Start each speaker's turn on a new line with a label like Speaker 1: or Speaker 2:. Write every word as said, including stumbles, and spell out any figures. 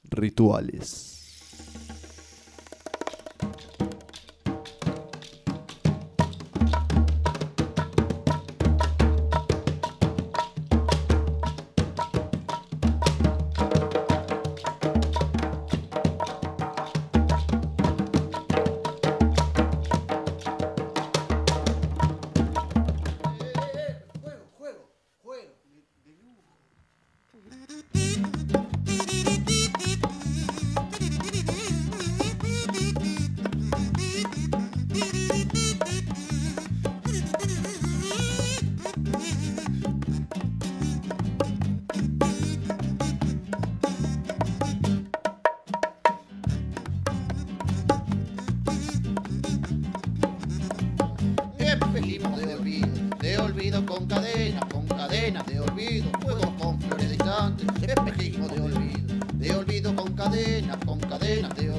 Speaker 1: rituales.
Speaker 2: Espejismo de olvido, de olvido con cadenas, con cadenas de olvido, juegos con flores distantes. Espejismo de olvido, de olvido con cadenas, con cadenas de